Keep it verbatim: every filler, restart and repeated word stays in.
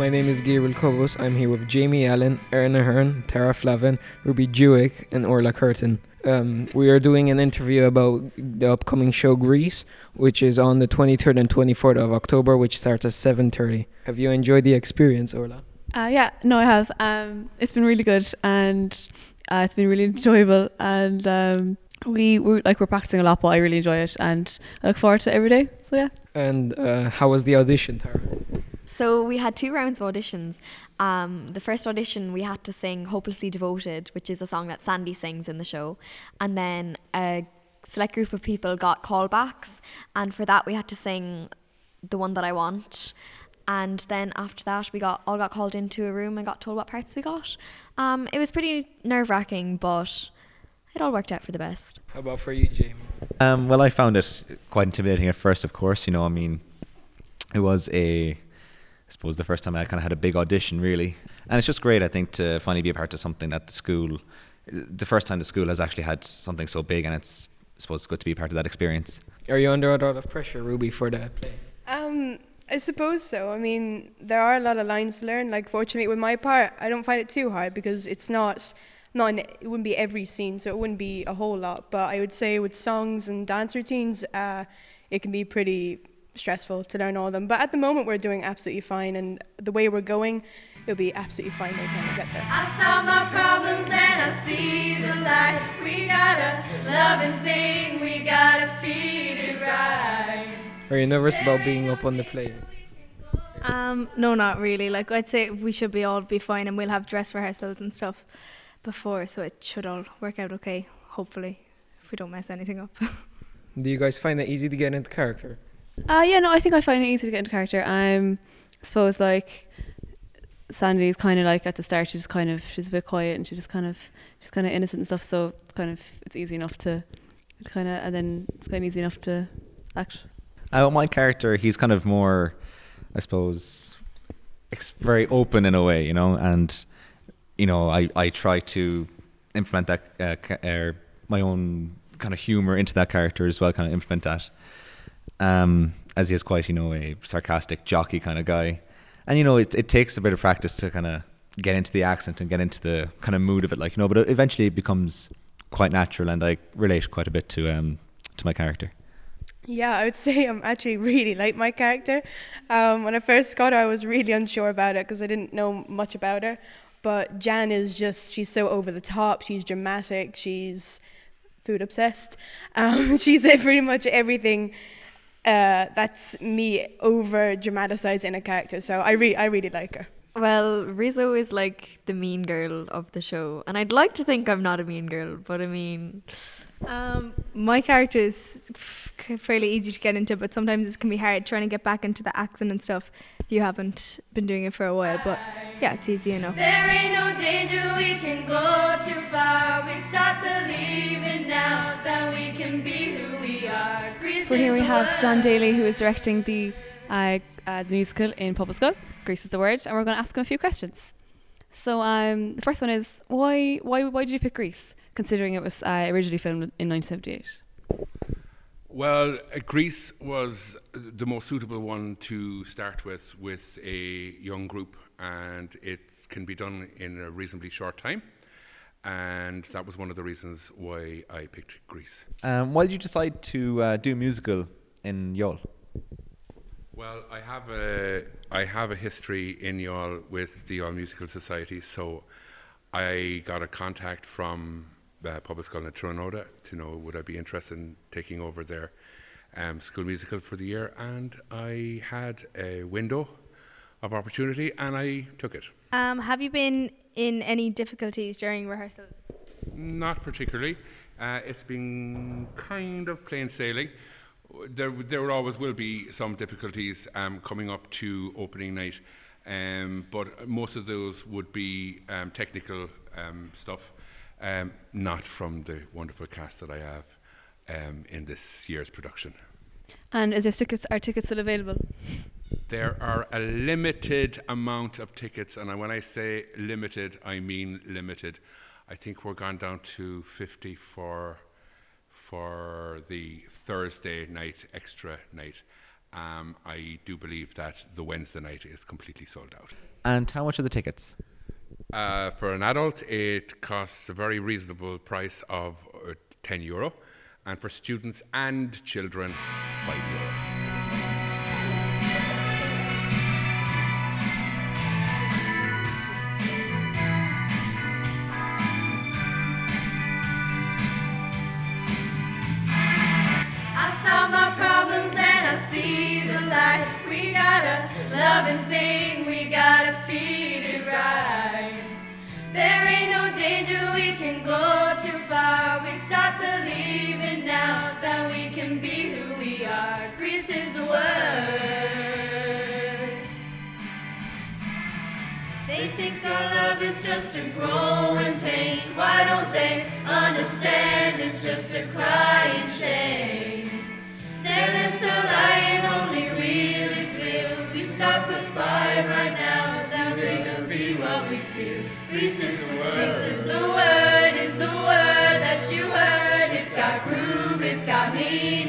My name is Gabriel Cobos. I'm here with Jamie Allen, Erin Ahern, Tara Flavin, Ruby Jewick, and Orla Curtin. Um, we are doing an interview about the upcoming show Grease, which is on the twenty-third and twenty-fourth of October, which starts at seven thirty. Have you enjoyed the experience, Orla? Uh, yeah, no, I have. Um, it's been really good, and uh, it's been really enjoyable, and um, we we're, like we're practicing a lot, but I really enjoy it, and I look forward to it every day. So yeah. And uh, how was the audition, Tara? So we had two rounds of auditions. Um, the first audition we had to sing Hopelessly Devoted, which is a song that Sandy sings in the show. And then a select group of people got callbacks. And for that we had to sing The One That I Want. And then after that we got all got called into a room and got told what parts we got. Um, it was pretty nerve-wracking, but it all worked out for the best. How about for you, Jamie? Um, well, I found it quite intimidating at first, of course. You know, I mean, it was a... I suppose the first time I kind of had a big audition, really. And it's just great, I think, to finally be a part of something that the school, the first time the school has actually had something so big, and it's, I suppose, good to be a part of that experience. Are you under a lot of pressure, Ruby, for that play? Um, I suppose so. I mean, there are a lot of lines to learn. Like, fortunately, with my part, I don't find it too hard because it's not, not in, it wouldn't be every scene, so it wouldn't be a whole lot. But I would say with songs and dance routines, uh, it can be pretty stressful to learn all of them, but at the moment we're doing absolutely fine, and the way we're going, it'll be absolutely fine by the time we get there. I solve my problems and I see the light. We got a loving thing, we gotta feed it right. Are you nervous about being up on the play? Um, no, not really. Like, I'd say we should be all be fine, and we'll have dress rehearsals and stuff before, so it should all work out okay, hopefully, if we don't mess anything up. Do you guys find it easy to get into character? Uh, yeah, no, I think I find it easy to get into character. Um, I suppose, like, Sandy's kind of like, at the start, she's kind of, she's a bit quiet, and she's just kind of, she's kind of innocent and stuff, so it's kind of, it's easy enough to kind of, and then it's kind of easy enough to act. Uh, my character, he's kind of more, I suppose, ex- very open in a way, you know, and, you know, I, I try to implement that, uh, ca- uh, my own kind of humour into that character as well, kind of implement that. Um, as he is quite, you know, a sarcastic, jockey kind of guy. And, you know, it it takes a bit of practice to kind of get into the accent and get into the kind of mood of it, like, you know, but it eventually it becomes quite natural, and I relate quite a bit to um to my character. Yeah, I would say I'm actually really like my character. Um, when I first got her, I was really unsure about it because I didn't know much about her. But Jan is just, she's so over the top, she's dramatic, she's food obsessed. Um, she's pretty much everything. Uh, that's me over dramatized in a character, so I really I really like her. Well, Rizzo is like the mean girl of the show, and I'd like to think I'm not a mean girl, but I mean, Um, my character is f- fairly easy to get into, but sometimes it can be hard trying to get back into the accent and stuff if you haven't been doing it for a while, but yeah, it's easy enough. There ain't no danger, we can go too far. We start believing now that we can be who we are. Grease So here is we the have word. John Daly, who is directing the uh, uh, the musical in Public School, Grease is the Word, and we're going to ask him a few questions. So um, the first one is, why why why did you pick Grease, considering it was uh, originally filmed in nineteen seventy-eight? Well, uh, Grease was the most suitable one to start with, with a young group, and it can be done in a reasonably short time. And that was one of the reasons why I picked Grease. Um, why did you decide to uh, do a musical in Youghal? Well, I have a I have a history in Youghal with the Youghal Musical Society, so I got a contact from uh, Public School in Trinota to know would I be interested in taking over their um, school musical for the year, and I had a window of opportunity and I took it. Um, have you been in any difficulties during rehearsals? Not particularly. Uh, it's been kind of plain sailing. There, there always will be some difficulties um, coming up to opening night, um, but most of those would be um, technical um, stuff, um, not from the wonderful cast that I have um, in this year's production. And is there tickets? Are tickets still available? There are a limited amount of tickets, and when I say limited, I mean limited. I think we're gone down to fifty for for the Thursday night, extra night, um, I do believe that the Wednesday night is completely sold out. And how much are the tickets? Uh, for an adult, it costs a very reasonable price of uh, ten euro, and for students and children, five euro. I solve my problems and I see the light. We got a loving thing, we gotta feed it right. There ain't no danger, we can go too far. We start believing now that we can be who we are. Greece is the word. They think our love is just a growing pain. Why don't they understand it's just a crying shame? Their lips are lying, only real is real. We start the fire right now, that we're gonna be what we feel. Greece is the word. Greece is the word, is the word that you heard. It's got groove, it's got me.